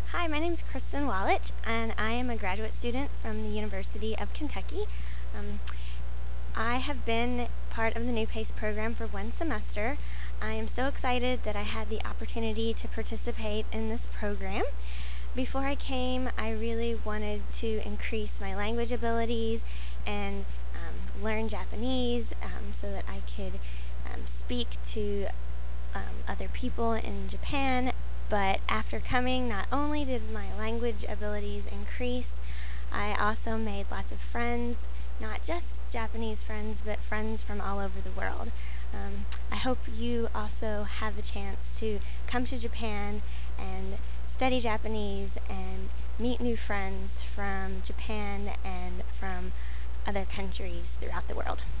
Hi, my name is Kristen Wallach, and I am a graduate student from the University of Kentucky. I have been part of the New PACE program for one semester. I am so excited that I had the opportunity to participate in this program. Before I came, I really wanted to increase my language abilities and learn Japanese so that I could speak to other people in Japan. But after coming, not only did my language abilities increase, I also made lots of friends, not just Japanese friends, but friends from all over the world. I hope you also have the chance to come to Japan and study Japanese and meet new friends from Japan and from other countries throughout the world.